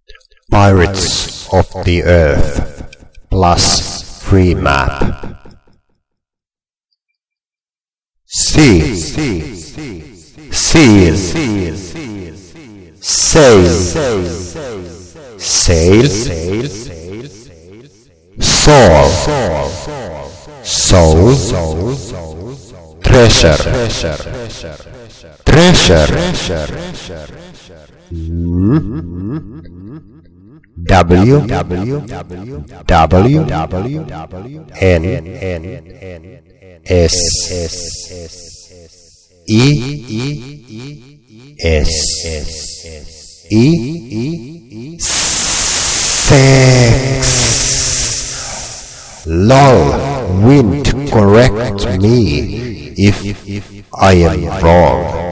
Pirates of the Earth plus free map. Seal, seal, sail, sail, soul, soul, treasure, treasure, W, N, S, E, S, E, sex. Lol, wind, correct me if I am wrong.